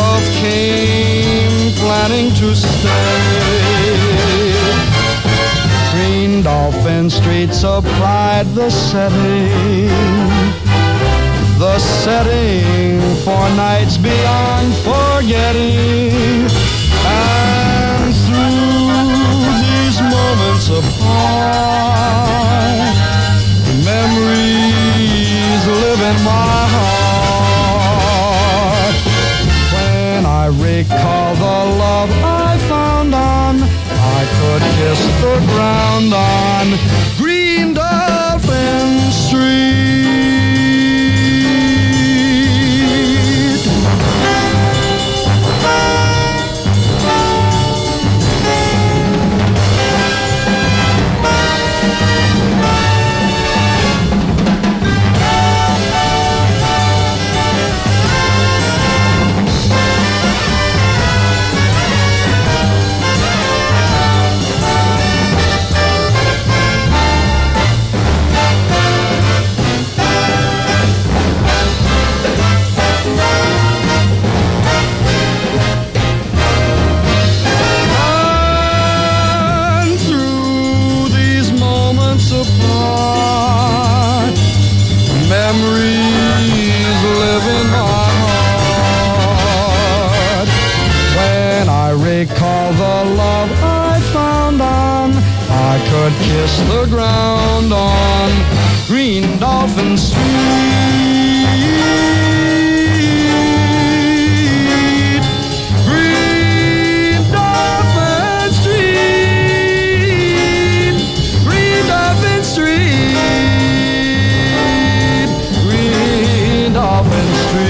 Love came planning to stay. Green Dolphin Street supplied the setting for nights beyond forgetting. And through these moments apart, memories live in my heart. When I recall the love I found on, I could kiss the ground on Green Dolphin Street. Could kiss the ground on Green Dolphin Street. Green Dolphin Street. Green Dolphin Street. Green Dolphin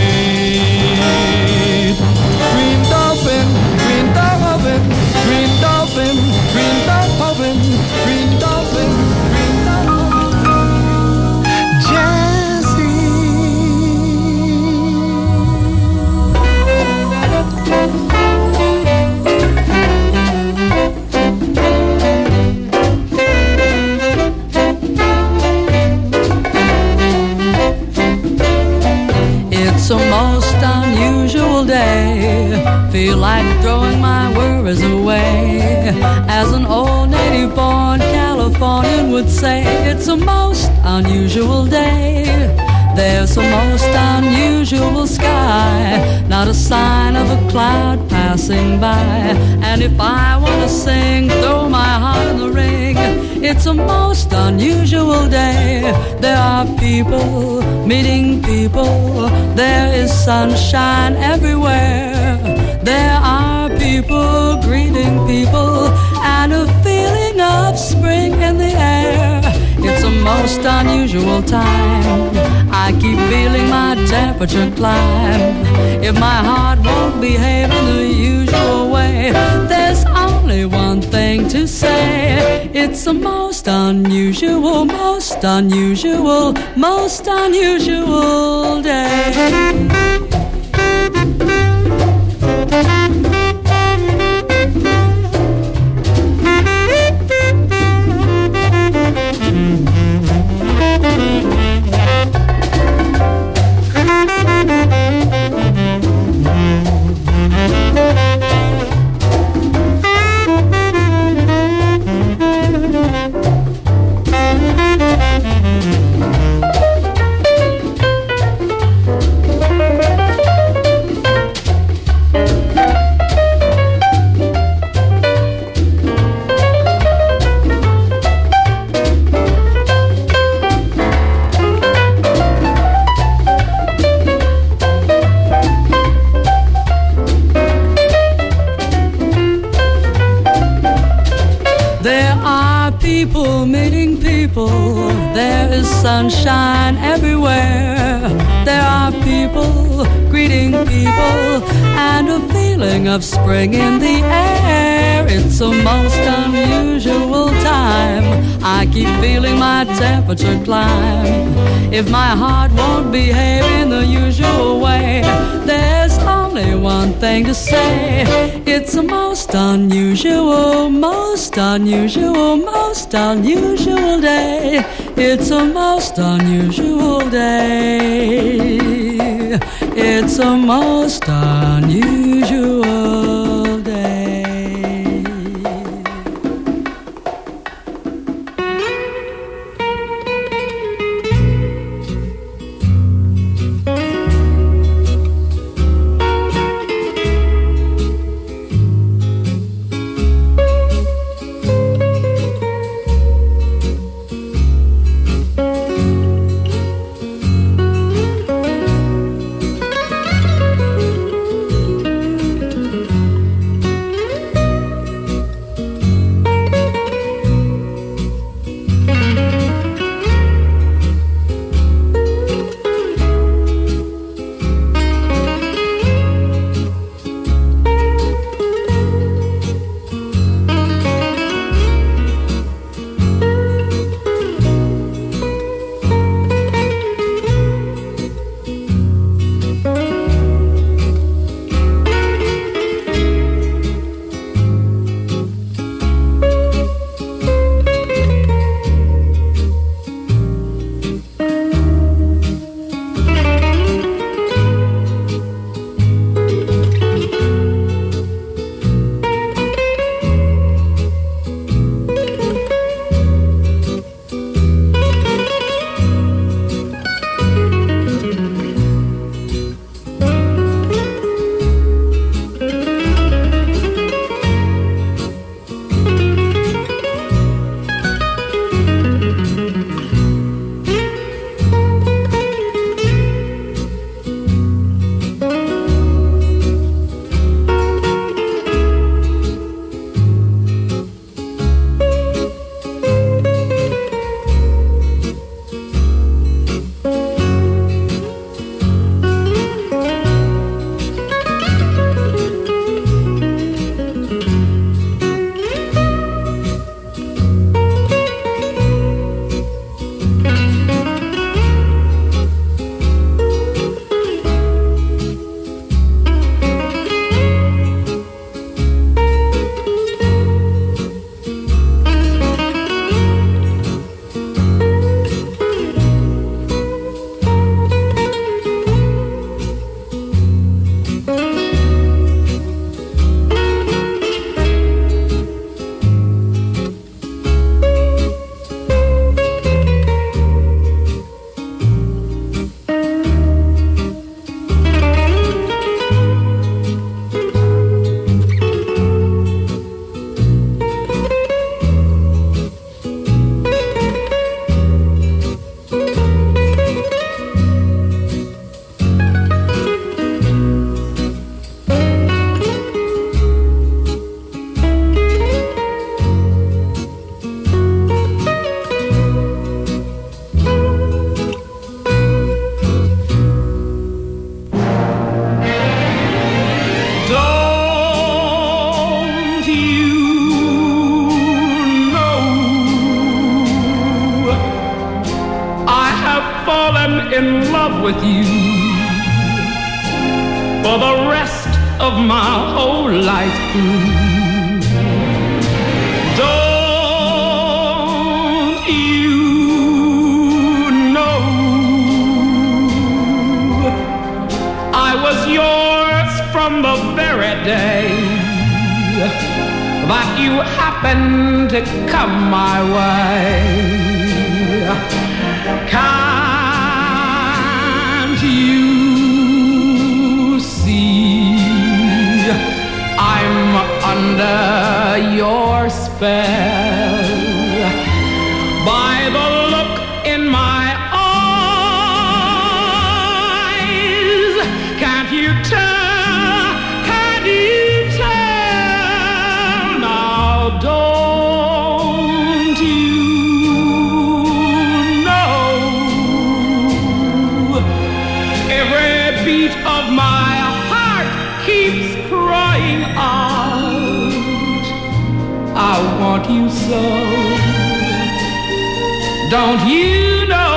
Street. Green Dolphin, Green Dolphin, Green Dolphin, Green Dolphin. Green Dolphin, Green Dolphin. Jessie. It's a most unusual day. Feel like throwing my worries away. As an old native-born Californian would say, it's a most unusual day. There's a most unusual sky, not a sign of a cloud passing by. And if I want to sing, throw my heart in the ring. It's a most unusual day. There are people meeting people. There is sunshine everywhere. There are people greeting people, and a feeling of spring in the air. It's a most unusual time. I keep feeling my temperature climb. If my heart won't behave in the usual way, there's only one thing to say. It's a most unusual, most unusual, most unusual day. People meeting people, there is sunshine everywhere. There are people greeting people, and a feeling of spring in the air. It's a most unusual time. I keep feeling my temperature climb. If my heart won't behave in the usual way, there's only one thing to say. It's a most unusual, most unusual, most unusual day. It's a most unusual day. It's a most unusual day. in love with you for the rest of my whole life through. Don't you know I was yours from the very day that you happened to come my way? Can't you see I'm under your spell? By the look in my eyes, can't you tell? Can't you tell? Now don't you know every beat of my heart keeps crying out, I want you so. Don't you know?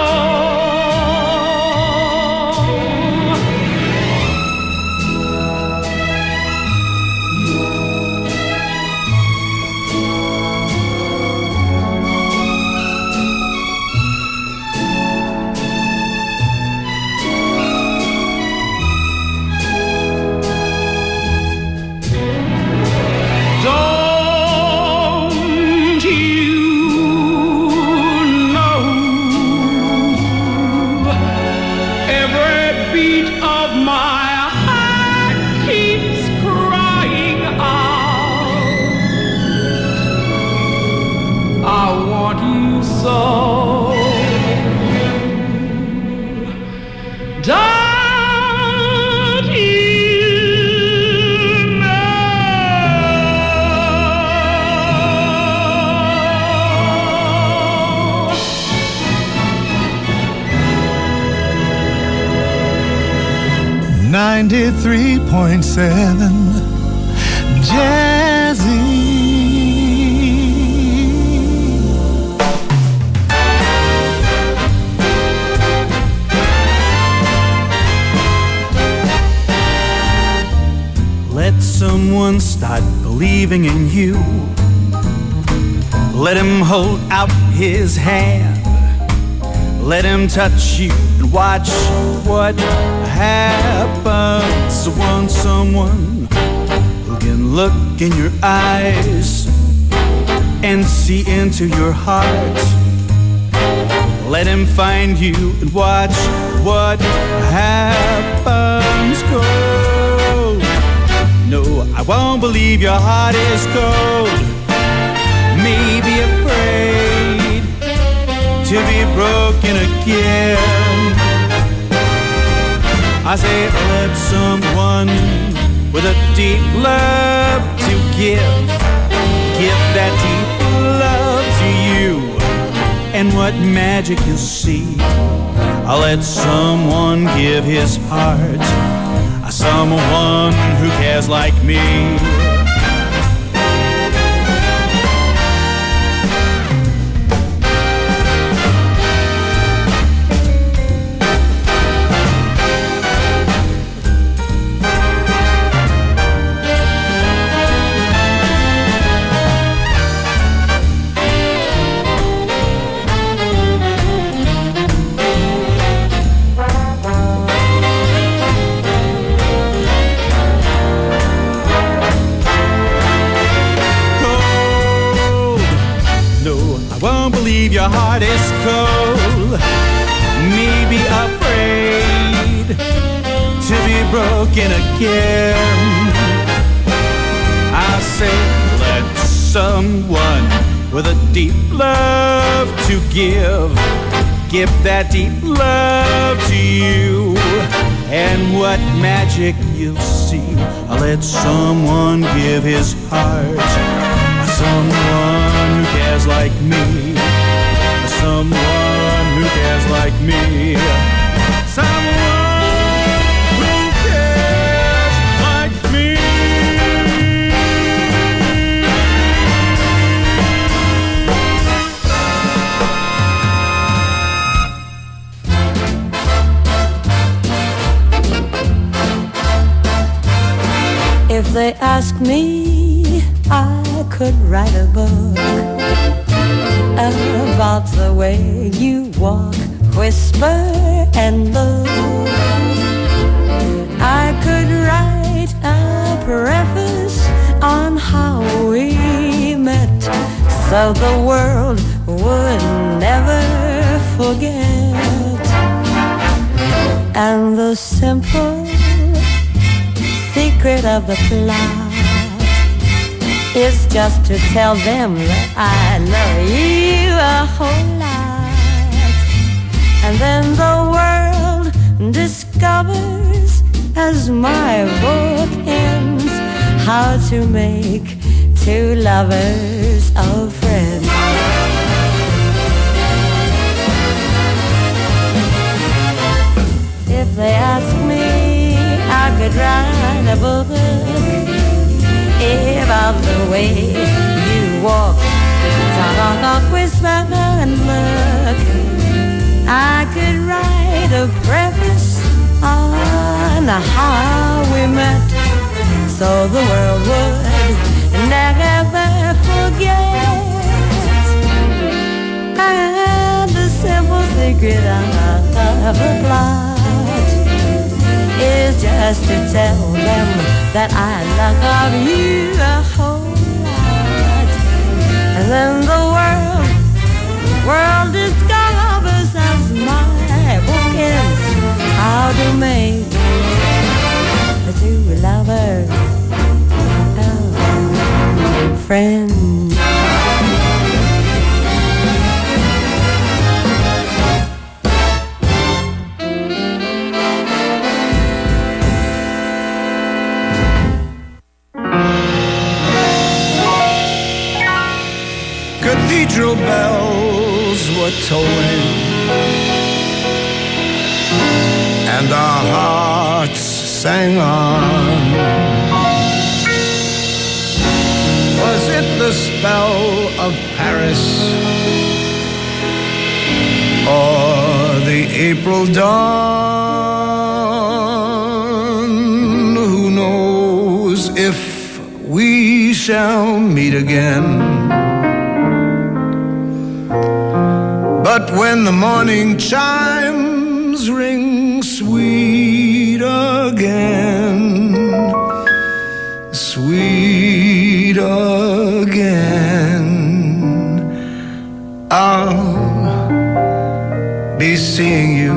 93.7 Jazzy. Let someone start believing in you. Let him hold out his hand. Let him touch you and watch what happens. Want someone who can look in your eyes and see into your heart. Let him find you and watch what happens. Go. No, I won't believe your heart is cold. Maybe afraid to be broken again. I say let someone with a deep love to give that deep love to you. And what magic you'll see. I'll let someone give his heart. Someone who cares like me. Your heart is cold, maybe afraid to be broken again. I say let someone with a deep love to give that deep love to you. And what magic you'll see. I'll let someone give his heart. Someone who cares like me. Someone who cares like me. Someone who cares like me. If they ask me, I could write a book about the way you walk, whisper, and look. I could write a preface on how we met, so the world would never forget. And the simple secret of the plot is just to tell them that I love you a whole lot. And then the world discovers, as my book ends, how to make two lovers of friends. If they ask me, I could write a book about the way you walk, talk, whisper, and look. I could write a preface on how we met, so the world would never forget. And the simple secret of the plot is just to tell them that I love you a whole lot. And then the world discovers, as my book ends, how to make the two lovers friends. Cathedral bells were tolling, and our hearts sang on. Was it the spell of Paris or the April dawn? Who knows if we shall meet again? But when the morning chimes ring sweet again, sweet again, I'll be seeing you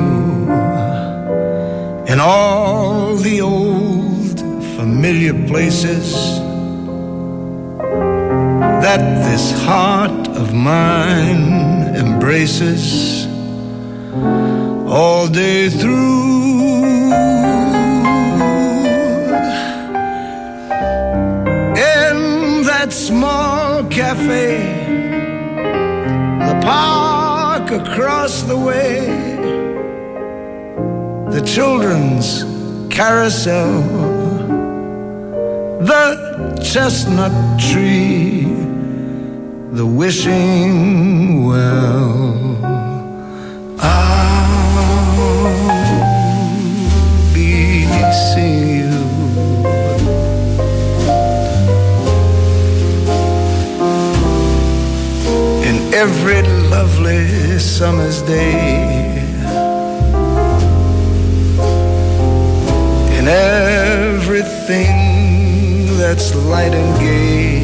in all the old familiar places that this heart of mine embraces all day through. In that small cafe, the park across the way, the children's carousel, the chestnut tree, the wishing well. I'll be seeing you in every lovely summer's day, in everything that's light and gay.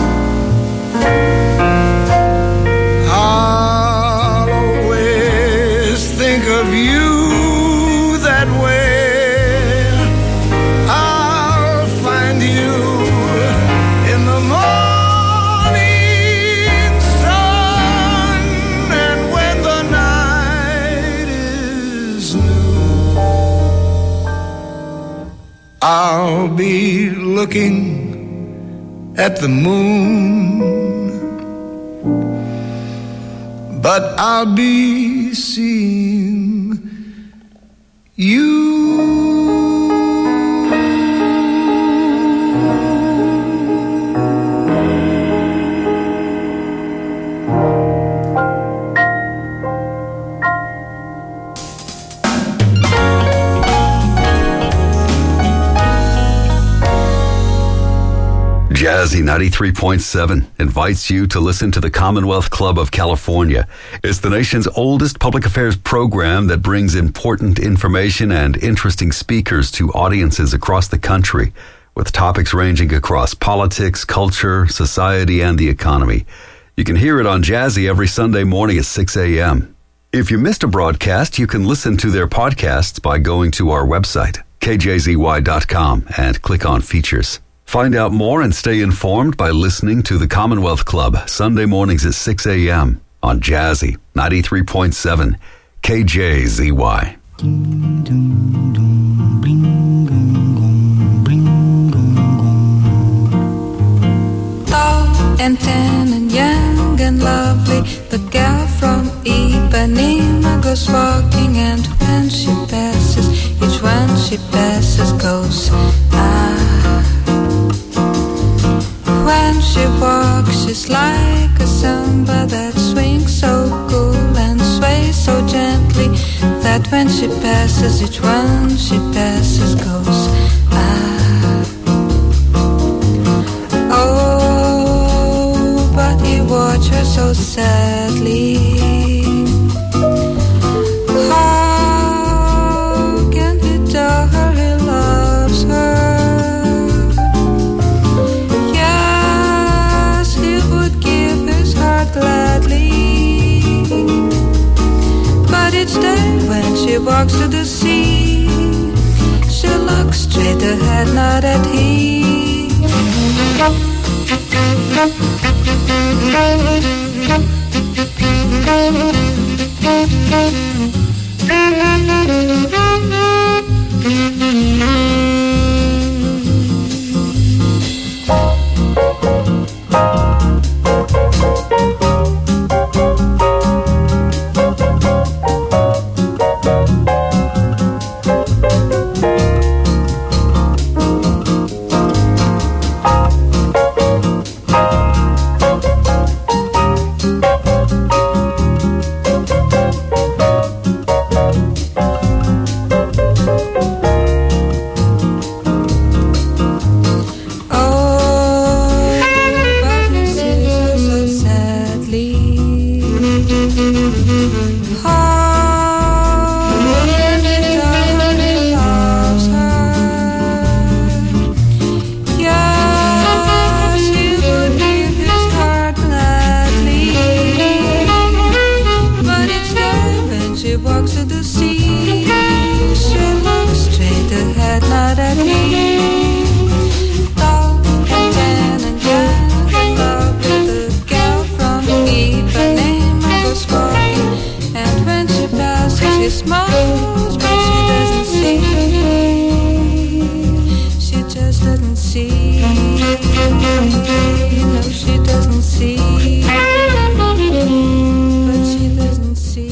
I'll always think of you that way. I'll find you in the morning sun, and when the night is new, I'll be looking at the moon, but I'll be seeing you. Jazzy 93.7 invites you to listen to the Commonwealth Club of California. It's the nation's oldest public affairs program that brings important information and interesting speakers to audiences across the country, with topics ranging across politics, culture, society, and the economy. You can hear it on Jazzy every Sunday morning at 6 a.m. If you missed a broadcast, you can listen to their podcasts by going to our website, kjzy.com, and click on Features. Find out more and stay informed by listening to the Commonwealth Club Sunday mornings at 6 a.m. on Jazzy 93.7 KJZY. Tall and tan and young and lovely, the girl from Ipanema goes walking, and when she passes, each one she passes goes, ah. When she walks, she's like a samba that swings so cool and sways so gently, that when she passes, each one she passes goes, ah. Oh, but he watched her so sadly. How can he tell her he loves her? Gladly, but each day when she walks to the sea, she looks straight ahead, not at him. You know she doesn't see, but she doesn't see.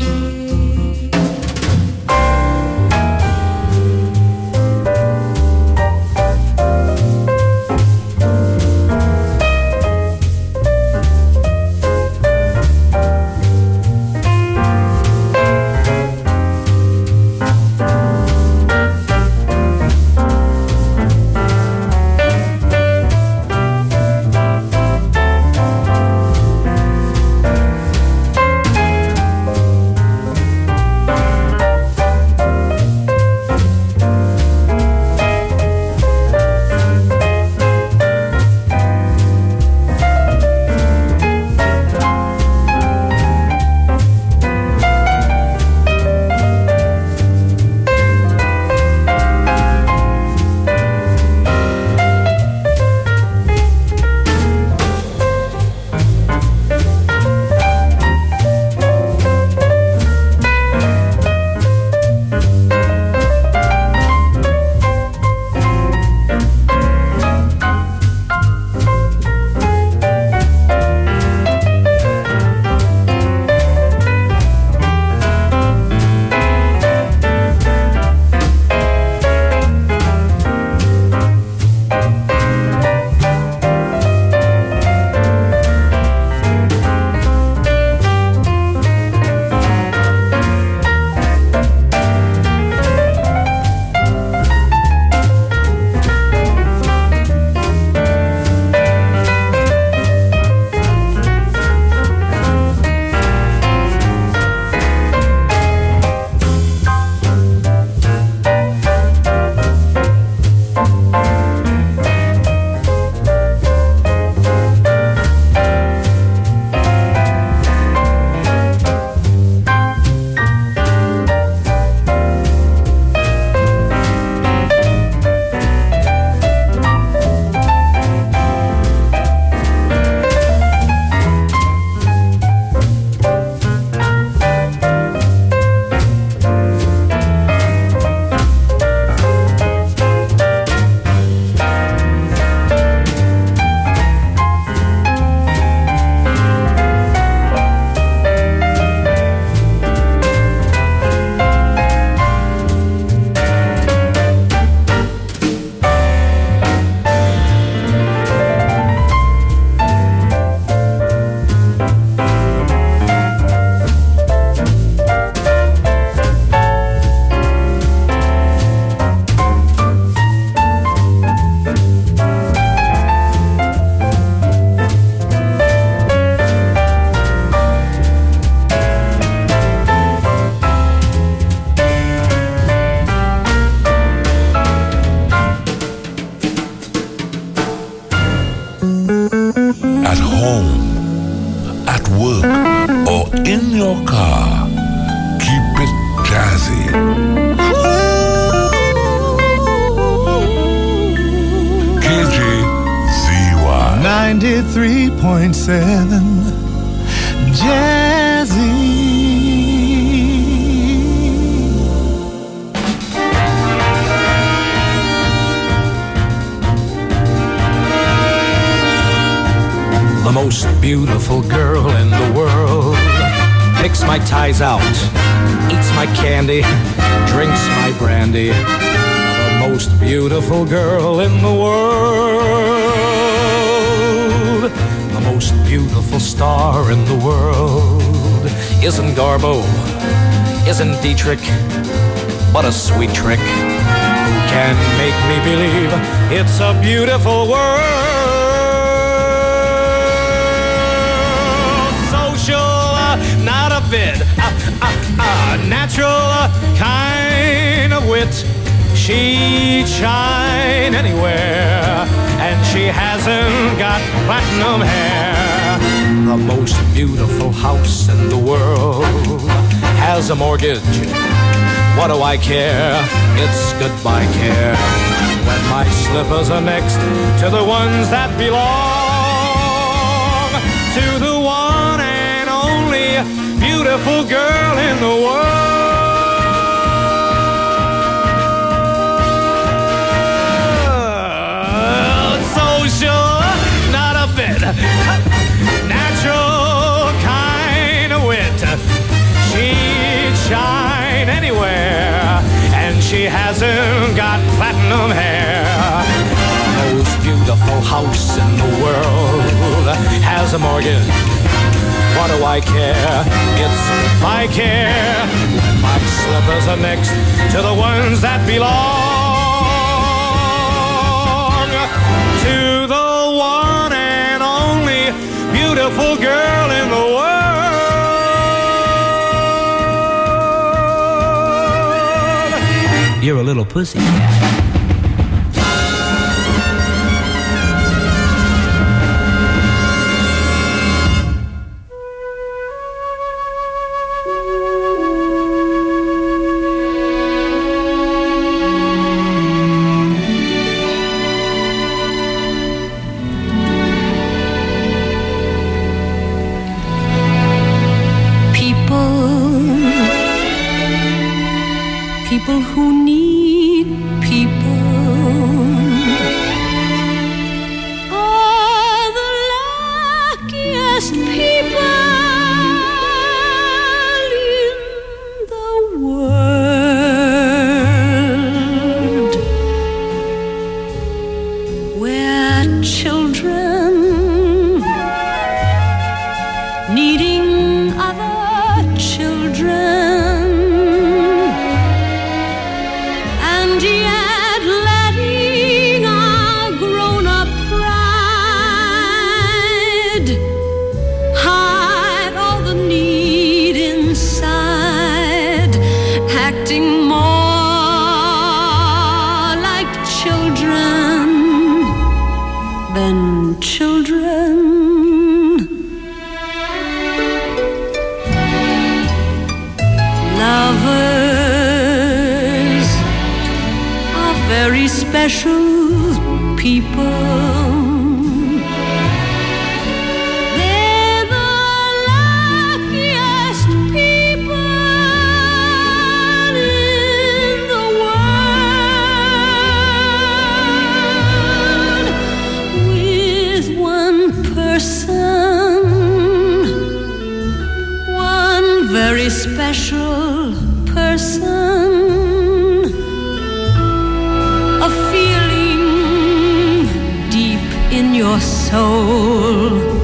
At home, at work, or in your car, keep it jazzy. KGZY 93.7 Jazzy. The most beautiful girl in the world picks my ties out, eats my candy, drinks my brandy. The most beautiful girl in the world, the most beautiful star in the world isn't Garbo, isn't Dietrich, but a sweet trick who can make me believe it's a beautiful world. Not a bit, natural kind of wit. She'd shine anywhere, and she hasn't got platinum hair. The most beautiful house in the world has a mortgage. What do I care? It's goodbye care. When my slippers are next to the ones that belong to the one and only beautiful girl in the world. So hasn't got platinum hair. The most beautiful house in the world has a mortgage. What do I care? It's my care. My slippers are next to the ones that belong to the one and only beautiful girl in the world. You're a little pussycat. People who need people are the luckiest people in the world. Where children needing other children, and yet letting our grown-up pride hide all the need inside, acting more like children than children. Lovers are very special people. They're the luckiest people in the world. With one person, one very special person, a feeling deep in your soul